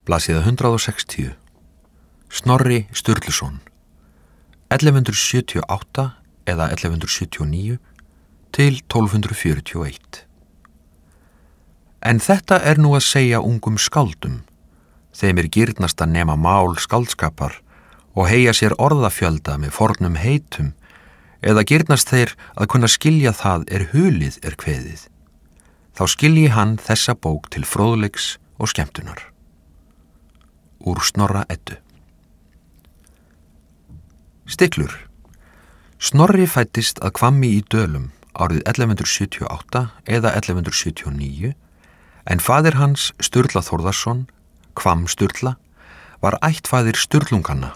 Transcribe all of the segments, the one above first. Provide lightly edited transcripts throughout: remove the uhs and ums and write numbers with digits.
Blaðsíða 160. Snorri Sturluson 1178 eða 1179 til 1241. En þetta nú að segja ungum skáldum, þeim gyrnast að nema mál skáldskapar og heyja sér orðafjölda með fornum heitum, eða gyrnast þeir að kunna skilja það hulið kveðið. Þá skilji hann þessa bók til fróðleiks og skemmtunar. Úr Snorra Eddu. Stiklur. Snorri fæddist að Hvammi í Dölum árið 1178 eða 1179, en faðir hans Sturla Þórðarsson, Hvamm Sturla, var ættfaðir Sturlunganna.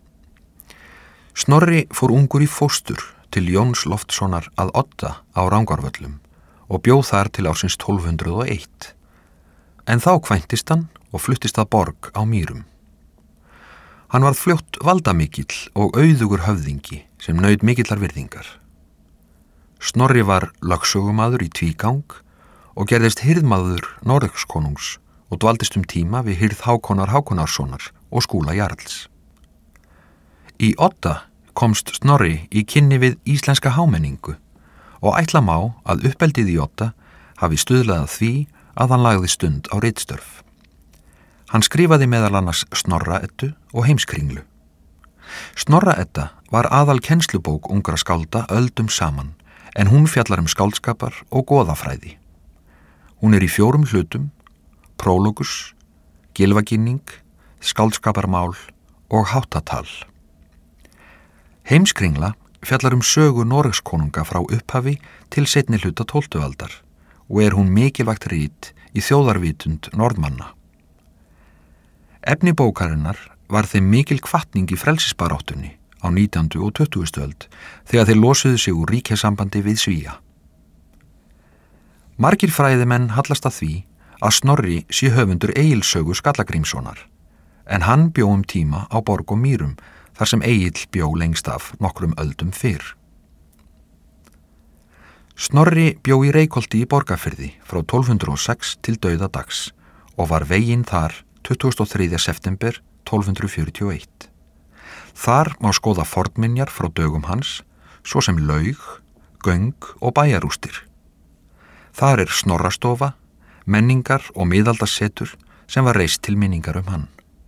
Snorri fór ungur í fóstur til Jóns Loftssonar að Odda á Rangárvöllum og bjó þar til ársins 1201. En þá kvæntist hann og fluttist að borg á Mýrum. Hann varð fljótt valdamikill og auðugur höfðingi sem naut mikillar virðingar. Snorri var lögsögumaður í tvígang og gerðist hirðmaður Noregskonungs og dvaldist tíma við hirð Hákonar Hákonarssonar og Skúla Jarls. Í Odda komst Snorri í kynni við íslenska hámenningu og ætla má að uppeldið í Odda hafi stuðlað að því að hann lagði stund á ritstörf. Hann skrifaði meðal annars Snorra Eddu og Heimskringlu. Snorra Edda var aðal kennslubók ungra skálda öldum saman, en hún fjallar skáldskapar og goðafræði. Hún í 4 hlutum: prólogus, gilvagynning, skáldskaparmál og háttatal. Heimskringla fjallar sögu Noregskonunga frá upphafi til seinni hluta 12. aldar og hún mikilvægt rit í þjóðarvitund Norðmanna. Efni bókarinnar var þeim mikil hvatning í frelsisbaráttunni á 19. og 20. öld þegar þeir losuðu sig úr ríkjasambandi við Svía. Margir fræðimenn hallast að því að Snorri sé höfundur Egilssögu Skallagrímssonar, en hann bjó tíma á borg og Mýrum þar sem Egill bjó lengst af nokkrum öldum fyrr. Snorri bjó í Reykholti í Borgarfirði frá 1206 til dauðadags og var veginn þar 23. september 1241. Þar má skoða fornminjar frá dögum hans, svo sem laug, göng og bæjarústir. Þar Snorrastofa, menningar og miðaldasetur sem var reist til minningar hann.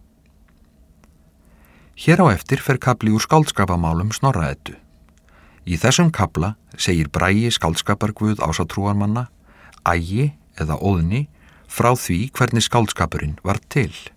Hér á eftir fer kafli úr skáldskapamálum Snorra Eddu. Í þessum kafla segir Bragi skáldskaparguð ásatrúarmanna, Ægi eða Óðni, frá því hvernig skáldskapurinn var til.